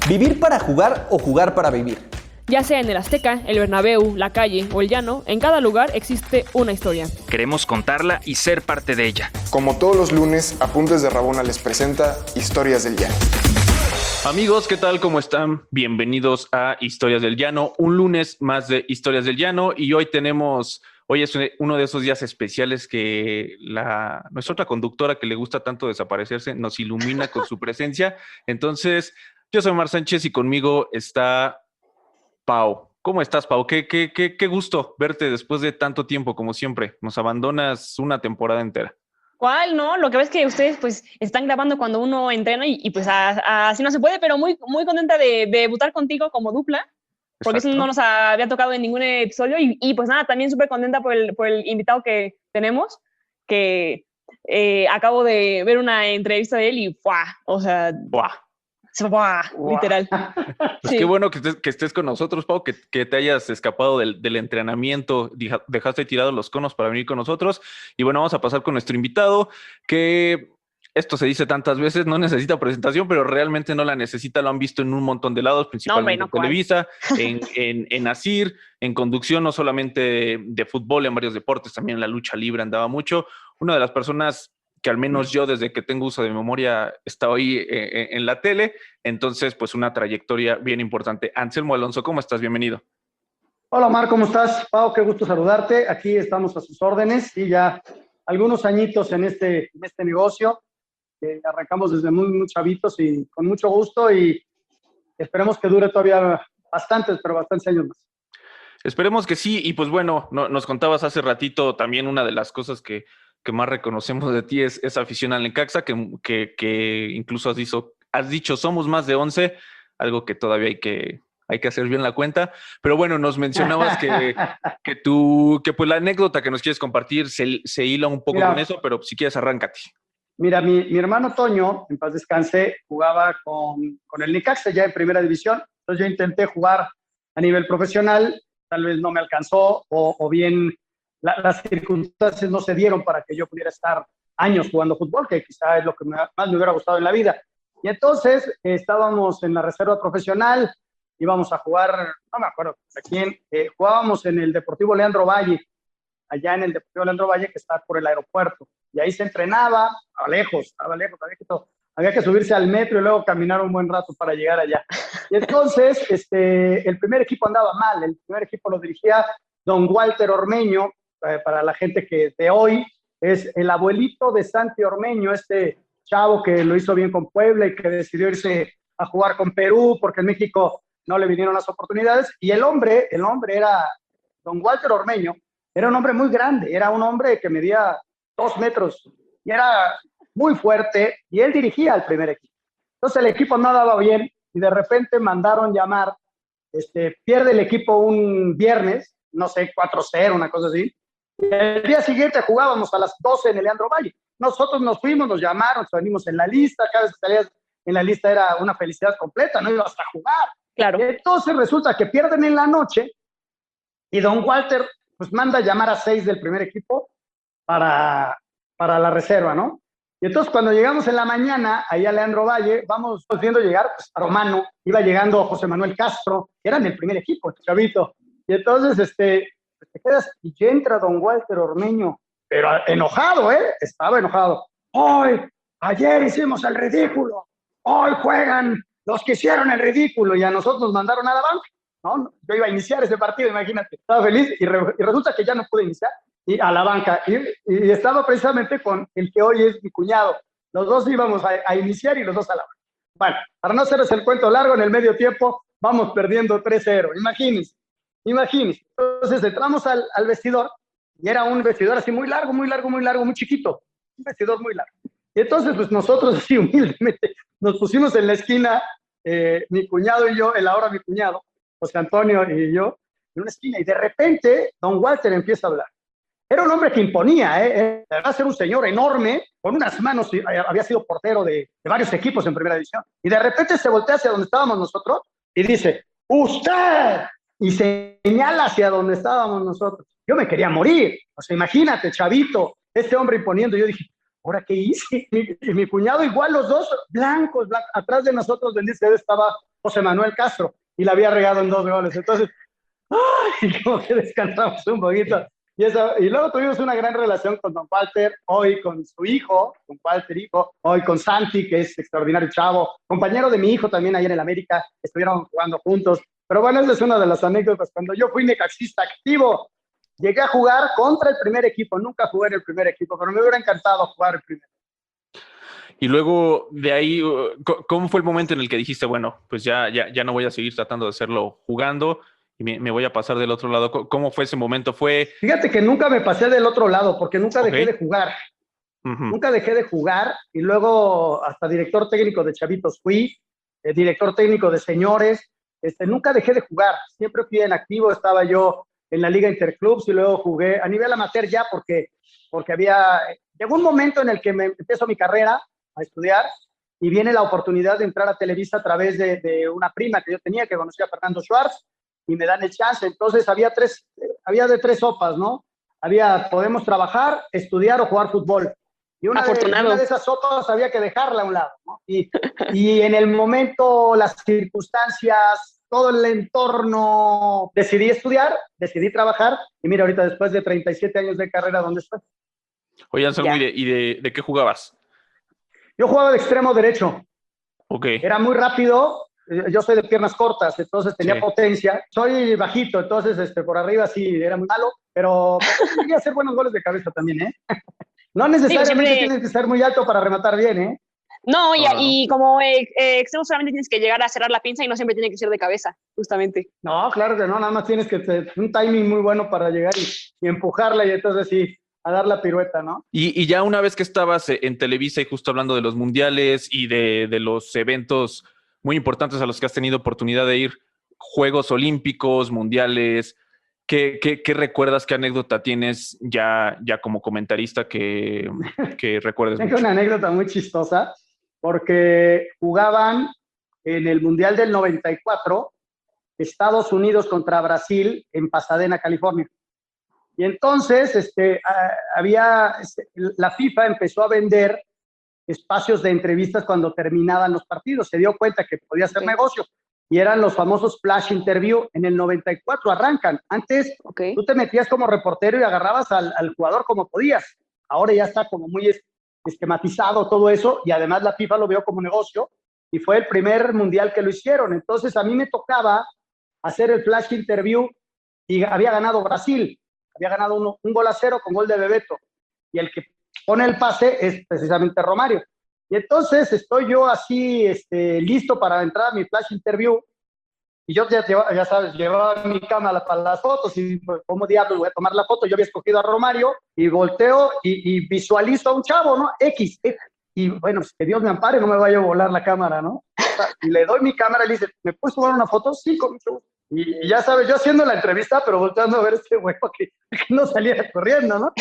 ¿Vivir para jugar o jugar para vivir? Ya sea en el Azteca, el Bernabéu, la calle o el llano, en cada lugar existe una historia. Queremos contarla y ser parte de ella. Como todos los lunes, Apuntes de Rabona les presenta Historias del Llano. Amigos, ¿qué tal? ¿Cómo están? Bienvenidos a Historias del Llano, un lunes más de Historias del Llano, y hoy es uno de esos días especiales que nuestra otra conductora que le gusta tanto desaparecerse nos ilumina con su presencia. Entonces, yo soy Mar Sánchez y conmigo está Pau. ¿Cómo estás, Pau? Qué gusto verte después de tanto tiempo, como siempre. Nos abandonas una temporada entera. ¿Cuál? No, lo que ves que ustedes pues están grabando cuando uno entrena y pues así no se puede, pero muy, muy contenta de debutar contigo como dupla, porque Exacto. eso no nos había tocado en ningún episodio y pues nada, también súper contenta por el invitado que tenemos, que acabo de ver una entrevista de él y ¡buah! O sea, ¡Buah! ¡buah! Literal. Pues Sí. qué bueno que estés con nosotros, Pau, que te hayas escapado del entrenamiento, dejaste tirados los conos para venir con nosotros. Y bueno, vamos a pasar con nuestro invitado, que esto se dice tantas veces, no necesita presentación, pero realmente no la necesita, lo han visto en un montón de lados, principalmente en Televisa, en Asir, en conducción, no solamente de fútbol, en varios deportes, también en la lucha libre andaba mucho. Una de las personas que al menos yo desde que tengo uso de memoria está hoy en la tele, entonces pues una trayectoria bien importante. Anselmo Alonso, ¿cómo estás? Bienvenido. Hola Omar, ¿cómo estás? Pau, qué gusto saludarte. Aquí estamos a sus órdenes y ya algunos añitos en este negocio. Arrancamos desde muy chavitos y con mucho gusto y esperemos que dure todavía bastantes años más. Esperemos que sí, y pues bueno, nos contabas hace ratito también una de las cosas que más reconocemos de ti es esa afición al Necaxa, que incluso has dicho somos más de 11, algo que todavía hay que hacer bien la cuenta, pero bueno, nos mencionabas que pues la anécdota que nos quieres compartir se hila un poco con eso, pero si quieres arráncate. Mira, mi hermano Toño, en paz descanse, jugaba con el Necaxa ya en primera división, entonces yo intenté jugar a nivel profesional, tal vez no me alcanzó o bien las circunstancias no se dieron para que yo pudiera estar años jugando fútbol, que quizá es lo que más me hubiera gustado en la vida. Y entonces estábamos en la reserva profesional, íbamos a jugar, no me acuerdo a quién, jugábamos en el Deportivo Leandro Valle, allá en el Deportivo Leandro Valle, que está por el aeropuerto. Y ahí se entrenaba, había que subirse al metro y luego caminar un buen rato para llegar allá. Y entonces el primer equipo andaba mal, el primer equipo lo dirigía don Walter Ormeño, para la gente que de hoy es el abuelito de Santi Ormeño, este chavo que lo hizo bien con Puebla y que decidió irse a jugar con Perú porque en México no le vinieron las oportunidades. Y el hombre era don Walter Ormeño, era un hombre muy grande, era un hombre que medía 2 metros y era muy fuerte y él dirigía al primer equipo. Entonces el equipo no daba bien y de repente mandaron llamar, pierde el equipo un viernes, no sé, 4-0, una cosa así. Y el día siguiente jugábamos a las 12 en el Leandro Valle. Nosotros nos fuimos, nos llamaron, venimos en la lista, cada vez que salías en la lista era una felicidad completa, no ibas a jugar. Claro. Y entonces resulta que pierden en la noche y don Walter pues manda a llamar a 6 del primer equipo para la reserva, ¿no? Y entonces cuando llegamos en la mañana, ahí a Leandro Valle, vamos viendo llegar pues, a Romano, iba llegando José Manuel Castro, que eran el primer equipo, chavito. Y entonces te quedas y ya entra don Walter Ormeño, pero enojado, estaba enojado. Hoy, ayer hicimos el ridículo, hoy juegan los que hicieron el ridículo y a nosotros nos mandaron a la banca, ¿no? Yo iba a iniciar ese partido, imagínate, estaba feliz y resulta que ya no pude iniciar y a la banca y estaba precisamente con el que hoy es mi cuñado. Los dos íbamos a iniciar y los dos a la banca. Bueno, para no hacerles el cuento largo, en el medio tiempo vamos perdiendo 3-0, imagínense. Entonces entramos al vestidor y era un vestidor así muy largo, muy chiquito, un vestidor muy largo. Y entonces pues nosotros así humildemente nos pusimos en la esquina, mi cuñado y yo, el ahora mi cuñado, José Antonio y yo, en una esquina y de repente don Walter empieza a hablar. Era un hombre que imponía, va a ser un señor enorme, con unas manos, había sido portero de varios equipos en primera división. Y de repente se voltea hacia donde estábamos nosotros y dice, ¡usted! Y señala hacia donde estábamos nosotros. Yo me quería morir. O sea, imagínate, chavito, este hombre imponiendo. Yo dije, ¿ahora qué hice? Y mi cuñado igual, los dos blancos, atrás de nosotros, bendito, estaba José Manuel Castro, y la había regado en 2 goles. Entonces, ¡ay! Como que descansamos un poquito. Y luego tuvimos una gran relación con don Walter, hoy con su hijo, con Walter hijo, hoy con Santi, que es extraordinario chavo, compañero de mi hijo también ahí en el América, estuvieron jugando juntos. Pero bueno, esa es una de las anécdotas. Cuando yo fui necaxista activo, llegué a jugar contra el primer equipo, nunca jugué en el primer equipo, pero me hubiera encantado jugar el primero. Y luego de ahí, ¿cómo fue el momento en el que dijiste, bueno, pues ya no voy a seguir tratando de hacerlo jugando y me voy a pasar del otro lado? ¿Cómo fue ese momento? Fíjate que nunca me pasé del otro lado porque nunca dejé de jugar. Nunca dejé de jugar y luego hasta director técnico de chavitos fui, director técnico de señores. Nunca dejé de jugar, siempre fui en activo, estaba yo en la Liga Interclubs y luego jugué a nivel amateur ya porque llegó un momento en el que empiezo mi carrera a estudiar y viene la oportunidad de entrar a Televisa a través de una prima que yo tenía, que conocía a Fernando Schwartz, y me dan el chance. Entonces había de tres sopas, ¿no? Podemos trabajar, estudiar o jugar fútbol. Y una de esas sopas había que dejarla a un lado, ¿no? Y en el momento, las circunstancias, todo el entorno, decidí estudiar, decidí trabajar, y mira, ahorita después de 37 años de carrera, ¿dónde estoy? Oye, Anselmo, ¿y de qué jugabas? Yo jugaba de extremo derecho. Ok. Era muy rápido, yo soy de piernas cortas, entonces tenía potencia. Soy bajito, entonces por arriba sí, era muy malo, pero quería hacer buenos goles de cabeza también, ¿eh? No necesariamente tienes que ser muy alto para rematar bien, ¿eh? No, y como extremo solamente tienes que llegar a cerrar la pinza y no siempre tiene que ser de cabeza, justamente. No, claro que no, nada más tienes que tener un timing muy bueno para llegar y empujarla y entonces sí, a dar la pirueta, ¿no? Y ya una vez que estabas en Televisa y justo hablando de los mundiales y de los eventos muy importantes a los que has tenido oportunidad de ir, Juegos Olímpicos, mundiales, ¿qué recuerdas, qué anécdota tienes ya como comentarista que recuerdes Tengo mucho? una anécdota muy chistosa porque jugaban en el Mundial del 94 Estados Unidos contra Brasil en Pasadena, California. Y entonces la FIFA empezó a vender espacios de entrevistas cuando terminaban los partidos. Se dio cuenta que podía hacer negocio y eran los famosos flash interview. En el 94 arrancan. Antes tú te metías como reportero y agarrabas al jugador como podías. Ahora ya está como muy esquematizado todo eso y además la FIFA lo vio como negocio y fue el primer mundial que lo hicieron. Entonces a mí me tocaba hacer el flash interview y había ganado Brasil. Había ganado un 1-0 con gol de Bebeto. Y el que pone el pase es precisamente Romario. Y entonces estoy yo así listo para entrar a mi flash interview. Y yo ya sabes, llevaba mi cámara para las fotos. Y pues, ¿cómo diablos voy a tomar la foto? Yo había escogido a Romario y volteo y visualizo a un chavo, ¿no? X. Y bueno, pues, que Dios me ampare, no me vaya a volar la cámara, ¿no? Y le doy mi cámara y le dice, ¿me puedes tomar una foto? Sí, con mucho gusto. Y ya sabes, yo haciendo la entrevista, pero volteando a ver este güey que no saliera corriendo, ¿no?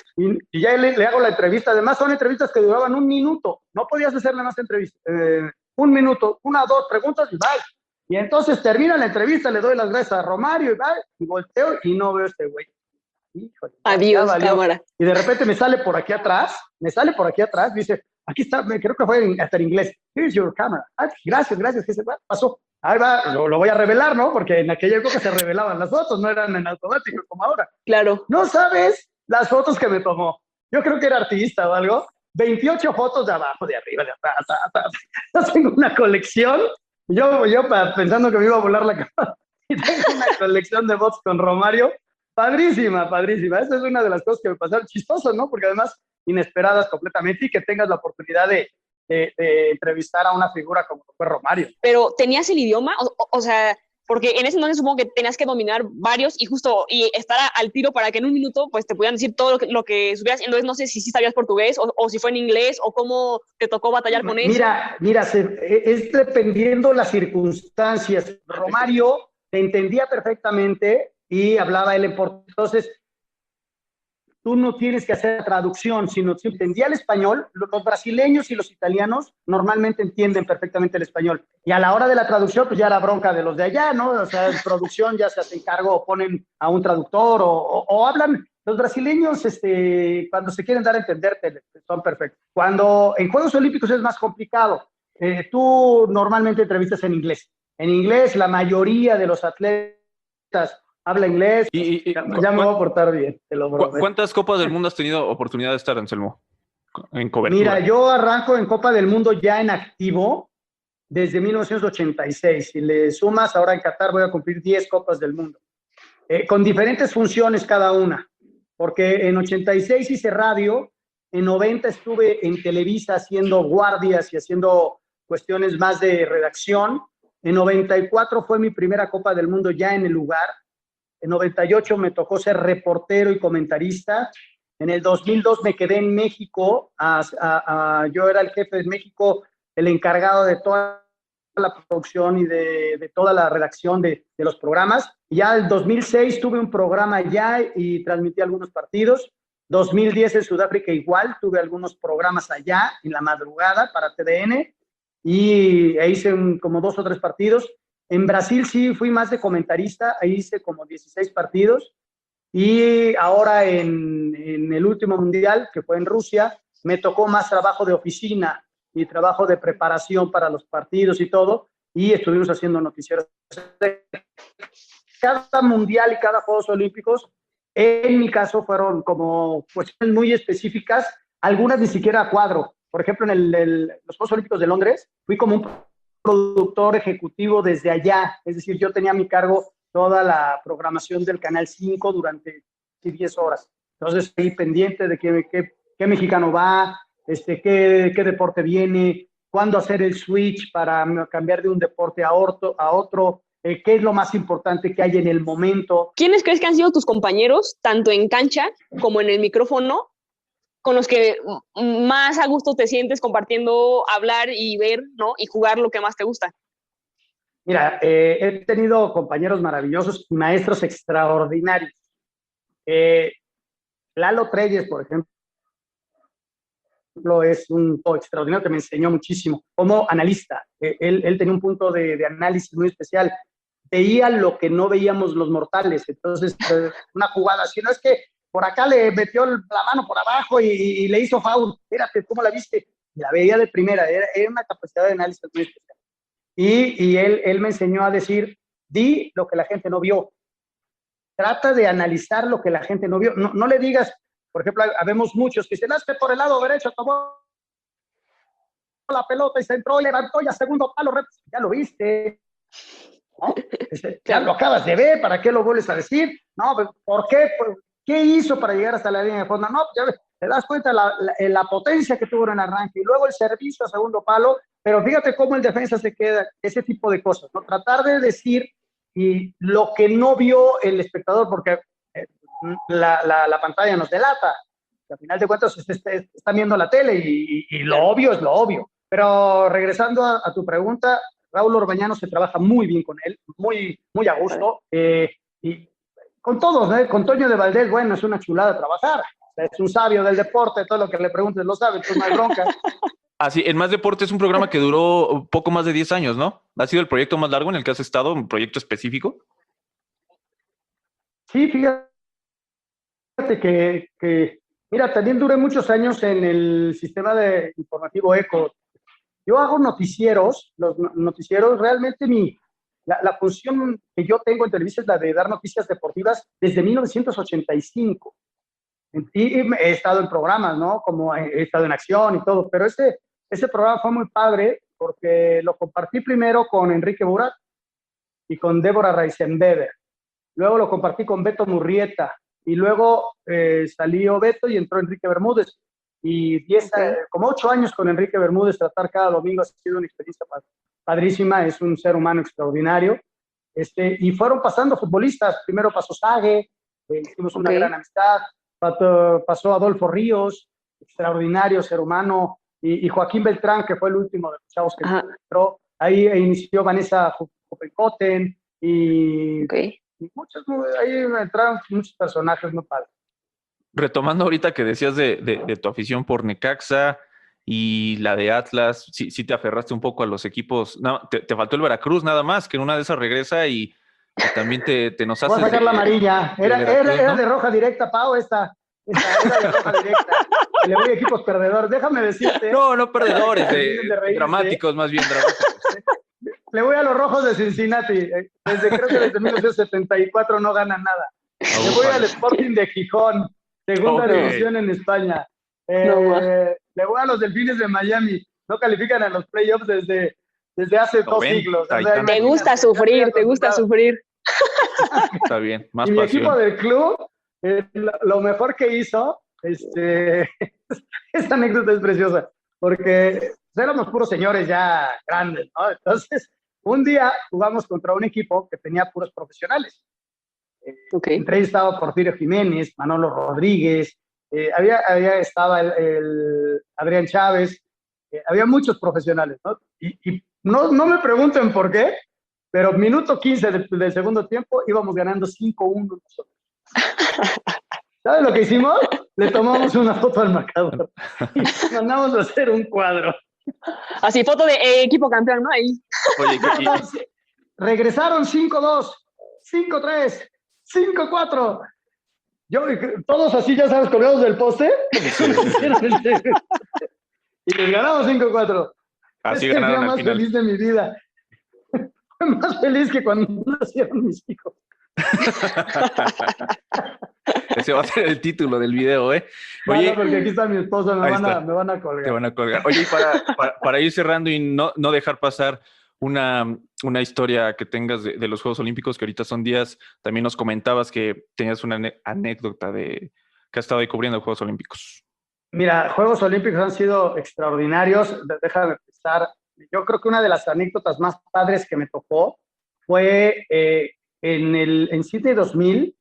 Y ya le hago la entrevista. Además, son entrevistas que duraban 1 minuto. No podías hacerle más entrevistas. 1 minuto, 1 o 2 preguntas y bye. Y entonces termina la entrevista, le doy las gracias a Romario y bye. Y volteo y no veo a este güey. Híjole, adiós, cámara. Y de repente me sale por aquí atrás, dice, aquí está, creo que fue hasta en inglés. Here's your camera. Ay, gracias, ¿qué se pasó? Ahí va, lo voy a revelar, ¿no? Porque en aquella época se revelaban las fotos, no eran en automático como ahora. Claro. No sabes las fotos que me tomó. Yo creo que era artista o algo. 28 fotos de abajo, de arriba, de atrás. Yo tengo una colección. Yo pensando que me iba a volar la cámara. Y tengo una colección de fotos con Romario. Padrísima. Esa es una de las cosas que me pasaron chistosas, ¿no? Porque además inesperadas completamente y que tengas la oportunidad de entrevistar a una figura como fue Romario. Pero ¿tenías el idioma? O sea, porque en ese entonces supongo que tenías que dominar varios y estar al tiro para que en 1 minuto pues te pudieran decir todo lo que supieras. Entonces no sé si sabías portugués o si fue en inglés o cómo te tocó batallar con eso. Mira, es dependiendo las circunstancias. Romario te entendía perfectamente y hablaba él en portugués. Entonces, tú no tienes que hacer traducción, sino si entendía el español, los brasileños y los italianos normalmente entienden perfectamente el español. Y a la hora de la traducción, pues ya era bronca de los de allá, ¿no? O sea, en producción ya se hacen cargo o ponen a un traductor o hablan. Los brasileños, cuando se quieren dar a entenderte, son perfectos. Cuando en Juegos Olímpicos es más complicado. Tú normalmente entrevistas en inglés. en inglés. La mayoría de los atletas habla inglés. Ya me voy a portar bien, te lo prometo. ¿Cuántas Copas del Mundo has tenido oportunidad de estar, Anselmo, en cobertura? Mira, yo arranco en Copa del Mundo ya en activo desde 1986. Si le sumas, ahora en Qatar voy a cumplir 10 Copas del Mundo, con diferentes funciones cada una, porque en 86 hice radio, en 90 estuve en Televisa haciendo guardias y haciendo cuestiones más de redacción. En 94 fue mi primera Copa del Mundo ya en el lugar. En 98 me tocó ser reportero y comentarista. En el 2002 me quedé en México. Yo era el jefe de México, el encargado de toda la producción y de toda la redacción de los programas. Ya en el 2006 tuve un programa allá y transmití algunos partidos. 2010 en Sudáfrica igual, tuve algunos programas allá en la madrugada para TDN y hice como 2 o 3 partidos. En Brasil sí fui más de comentarista, ahí hice como 16 partidos. Y ahora en el último mundial, que fue en Rusia, me tocó más trabajo de oficina y trabajo de preparación para los partidos y todo, y estuvimos haciendo noticieros. Cada mundial y cada Juegos Olímpicos, en mi caso, fueron como cuestiones muy específicas, algunas ni siquiera a cuadro. Por ejemplo, en los Juegos Olímpicos de Londres, fui como un productor ejecutivo desde allá, es decir, yo tenía a mi cargo toda la programación del Canal 5 durante 10 horas. Entonces, estoy pendiente de qué mexicano va, qué deporte viene, cuándo hacer el switch para cambiar de un deporte a otro, qué es lo más importante que hay en el momento. ¿Quiénes crees que han sido tus compañeros, tanto en cancha como en el micrófono, con los que más a gusto te sientes compartiendo, hablar y ver, ¿no? Y jugar lo que más te gusta? Mira, he tenido compañeros maravillosos y maestros extraordinarios. Lalo Treyes, por ejemplo, es un extraordinario que me enseñó muchísimo como analista. Él tenía un punto de análisis muy especial. Veía lo que no veíamos los mortales. Entonces, una jugada, si no es que por acá le metió la mano por abajo y le hizo foul. Espérate, ¿cómo la viste? La veía de primera. Era una capacidad de análisis muy especial. Y él me enseñó a decir, di lo que la gente no vio. Trata de analizar lo que la gente no vio. No le digas, por ejemplo, habemos muchos que dicen, que por el lado derecho tomó la pelota y se entró y levantó y a segundo palo, ya lo viste, ¿no? Ya lo acabas de ver, ¿para qué lo vuelves a decir? No, ¿por qué? ¿Qué hizo para llegar hasta la línea de fondo? No, ya te das cuenta la potencia que tuvo en el arranque y luego el servicio a segundo palo, pero fíjate cómo el defensa se queda, ese tipo de cosas, ¿no? Tratar de decir y lo que no vio el espectador, porque la pantalla nos delata. Al final de cuentas están viendo la tele y lo obvio es lo obvio. Pero regresando a tu pregunta, Raúl Orbañano se trabaja muy bien con él, muy, muy a gusto. Y con todos, ¿eh? Con Toño de Valdés, bueno, es una chulada trabajar. Es un sabio del deporte, todo lo que le preguntes lo sabe, entonces no hay bronca. Así, en Más Deporte es un programa que duró poco más de 10 años, ¿no? ¿Ha sido el proyecto más largo en el que has estado, un proyecto específico? Sí, fíjate que mira, también duré muchos años en el sistema de informativo ECO. Yo hago noticieros, los noticieros realmente la función que yo tengo en Televisa es la de dar noticias deportivas desde 1985. Y he estado en programas, ¿no? Como he estado en Acción y todo, pero ese programa fue muy padre porque lo compartí primero con Enrique Burak y con Débora Reisenbeber. Luego lo compartí con Beto Murrieta y luego salió Beto y entró Enrique Bermúdez. Y como 8 años con Enrique Bermúdez, tratar cada domingo ha sido una experiencia padrísima, es un ser humano extraordinario. Y fueron pasando futbolistas, primero pasó Sague, hicimos una gran amistad, pasó Adolfo Ríos, extraordinario ser humano, y Joaquín Beltrán, que fue el último de los chavos que entró. Ahí inició Vanessa Jupencoten y muchos, ahí entraron muchos personajes muy padres. Retomando ahorita que decías de tu afición por Necaxa y la de Atlas, sí te aferraste un poco a los equipos. No, te faltó el Veracruz nada más, que en una de esas regresa y también te nos haces. Voy a sacar la amarilla. Era de roja directa, Pau, esta era de roja directa. Le voy a equipos perdedores. Déjame decirte. No perdedores, dramáticos, más bien dramáticos. Le voy a los Rojos de Cincinnati. Creo que desde 1974 no ganan nada. Le voy al Sporting de Gijón, segunda división en España. Le voy a los Delfines de Miami. No califican a los playoffs desde hace 2 siglos. O sea, te gusta sufrir, te gusta sufrir. Está bien, más y mi pasión. equipo del club, lo mejor que hizo, esta anécdota es preciosa, porque éramos puros señores ya grandes, ¿no? Entonces, un día jugamos contra un equipo que tenía puros profesionales. Entre ellos estaba Porfirio Jiménez, Manolo Rodríguez, estaba el Adrián Chávez, había muchos profesionales, ¿no? Y no me pregunten por qué, pero minuto 15 del segundo tiempo íbamos ganando 5-1 nosotros. ¿Sabes lo que hicimos? Le tomamos una foto al marcador y mandamos a hacer un cuadro. Así, foto de equipo campeón, ¿no? Ahí. Oye, regresaron 5-2, 5-3, 5-4. Todos así, ya sabes, colgados del poste. Y les ganamos 5-4. Así es el día ganaron al más final. feliz de mi vida. Fue más feliz que cuando nacieron mis hijos. Ese va a ser el título del video, ¿eh? Oye, Bueno, porque aquí está mi esposo, me van a colgar. te van a colgar. Oye, y para ir cerrando y no dejar pasar una historia que tengas de los Juegos Olímpicos, que ahorita son días, también nos comentabas que tenías una anécdota de que has estado ahí cubriendo los Juegos Olímpicos. Mira, Juegos Olímpicos han sido extraordinarios. Déjame pensar. Yo creo que una de las anécdotas más padres que me tocó fue en Sydney 2000.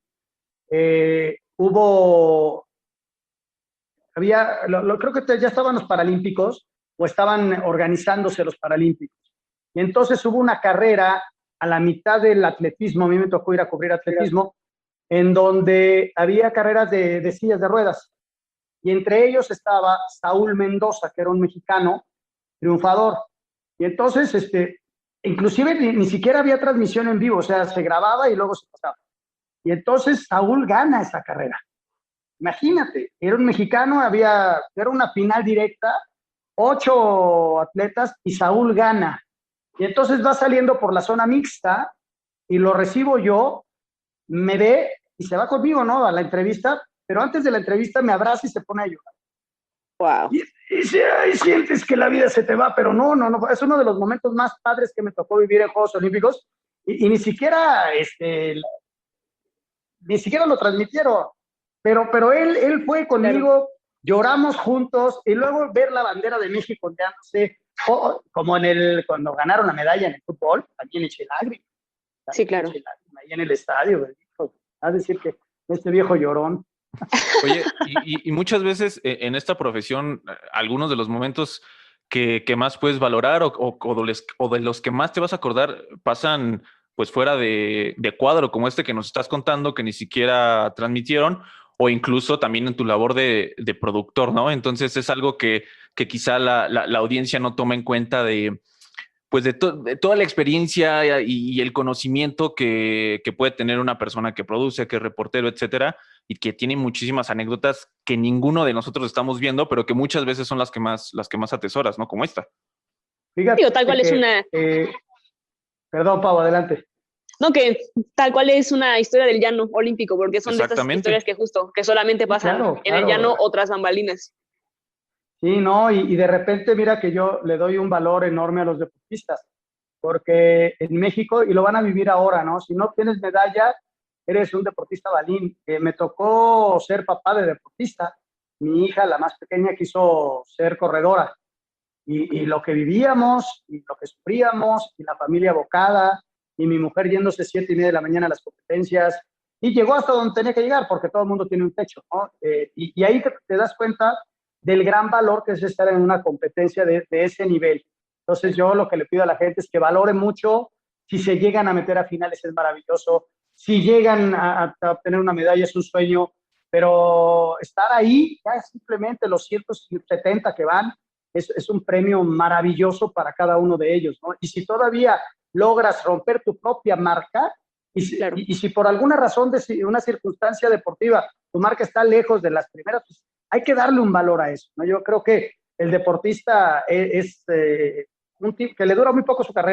Creo que ya estaban los Paralímpicos o estaban organizándose los Paralímpicos. Y entonces hubo una carrera a la mitad del atletismo, a mí me tocó ir a cubrir atletismo, en donde había carreras de sillas de ruedas. Y entre ellos estaba Saúl Mendoza, que era un mexicano triunfador. Y entonces, inclusive ni siquiera había transmisión en vivo, o sea, se grababa y luego se pasaba. Y entonces Saúl gana esa carrera. Imagínate, era un mexicano, era una final directa, 8 atletas y Saúl gana. Y entonces va saliendo por la zona mixta y lo recibo yo, me ve y se va conmigo, ¿no? A la entrevista, pero antes de la entrevista me abraza y se pone a llorar. Wow. Y sientes que la vida se te va, pero no, es uno de los momentos más padres que me tocó vivir en Juegos Olímpicos y ni siquiera lo transmitieron, pero él fue conmigo, claro. Lloramos juntos y luego ver la bandera de México ondeándose, como cuando ganaron la medalla en el fútbol, también eché lágrimas. Sí, claro. Ahí en el estadio, a decir que este viejo llorón. Oye, y muchas veces en esta profesión, algunos de los momentos que más puedes valorar o de los que más te vas a acordar pasan pues fuera de cuadro, como este que nos estás contando, que ni siquiera transmitieron, o incluso también en tu labor de productor, ¿no? Entonces es algo que quizá la audiencia no toma en cuenta de toda la experiencia y el conocimiento que puede tener una persona que produce, que es reportero, etcétera, y que tiene muchísimas anécdotas que ninguno de nosotros estamos viendo, pero que muchas veces son las que más atesoras, ¿no? Como esta. Fíjate. Digo, tal cual es una... Perdón, Pau, adelante. No, que tal cual es una historia del llano olímpico, porque son de estas historias que solamente pasan en el llano o tras bambalinas. Sí, no, y de repente mira que yo le doy un valor enorme a los deportistas, porque en México, y lo van a vivir ahora, ¿no? Si no tienes medalla, eres un deportista balín. Me tocó ser papá de deportista. Mi hija, la más pequeña, quiso ser corredora. Y lo que vivíamos, y lo que sufríamos, y la familia abocada, y mi mujer yéndose 7:30 de la mañana a las competencias, y llegó hasta donde tenía que llegar, porque todo el mundo tiene un techo, ¿no? Y ahí te das cuenta del gran valor que es estar en una competencia de ese nivel. Entonces yo lo que le pido a la gente es que valore mucho. Si se llegan a meter a finales es maravilloso, si llegan a obtener una medalla es un sueño, pero estar ahí, ya simplemente los 170 que van, es un premio maravilloso para cada uno de ellos, ¿no? Y si todavía logras romper tu propia marca, y si por alguna razón de una circunstancia deportiva tu marca está lejos de las primeras, pues hay que darle un valor a eso, ¿no? Yo creo que el deportista es un tipo que le dura muy poco su carrera,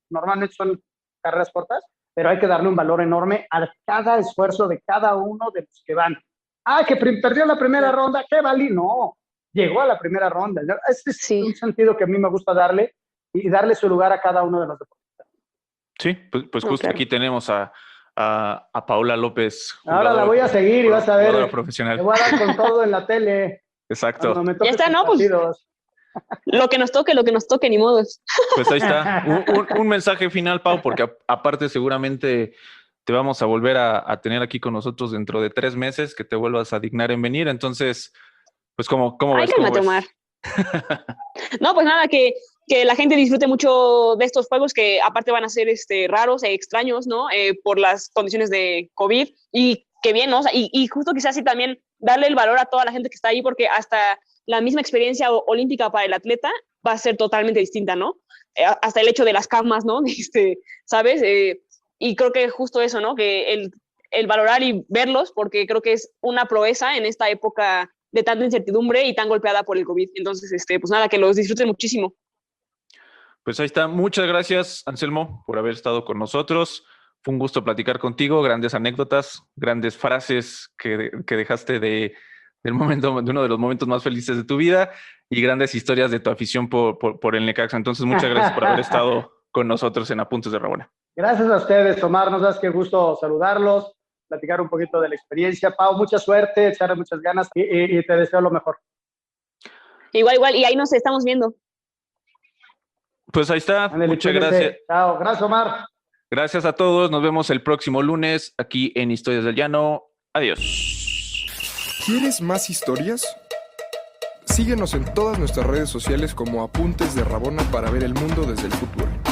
normalmente son carreras cortas, pero hay que darle un valor enorme a cada esfuerzo de cada uno de los que van. Que perdió la primera ronda, ¿qué valí? No, llegó a la primera ronda. Este es un sentido que a mí me gusta darle y darle su lugar a cada uno de los deportistas. Sí, pues justo aquí tenemos a Paola López. Ahora la voy a seguir y vas a ver. Profesional. Te voy a dar con todo en la tele. Exacto. Ya está, ¿no? Pues, lo que nos toque, ni modo. Pues ahí está. Un mensaje final, Pau, porque aparte seguramente te vamos a volver a tener aquí con nosotros dentro de 3 meses, que te vuelvas a dignar en venir. Entonces, pues, ¿cómo ves? Cálmate, Omar. No, pues nada, que la gente disfrute mucho de estos juegos que aparte van a ser raros e extraños, ¿no? Por las condiciones de COVID y que bien, ¿no? O sea, y justo quizás sí también darle el valor a toda la gente que está ahí porque hasta la misma experiencia olímpica para el atleta va a ser totalmente distinta, ¿no? Hasta el hecho de las camas, ¿no? ¿Sabes? Y creo que justo eso, ¿no? Que el valorar y verlos, porque creo que es una proeza en esta época de tanta incertidumbre y tan golpeada por el COVID. Entonces, pues nada, que los disfruten muchísimo. Pues ahí está. Muchas gracias, Anselmo, por haber estado con nosotros. Fue un gusto platicar contigo, grandes anécdotas, grandes frases que dejaste de uno de los momentos más felices de tu vida y grandes historias de tu afición por el Necaxa. Entonces, muchas gracias por haber estado con nosotros en Apuntes de Rabona. Gracias a ustedes, Omar. Nos das qué gusto saludarlos, platicar un poquito de la experiencia. Pau, mucha suerte, echarle muchas ganas y te deseo lo mejor. Igual, y ahí nos estamos viendo. Pues ahí está. Ándale, muchas cuídense. gracias. Chao, gracias, Omar. Gracias a todos. Nos vemos el próximo lunes aquí en Historias del Llano. Adiós. ¿Quieres más historias? Síguenos en todas nuestras redes sociales como Apuntes de Rabona para ver el mundo desde el futuro.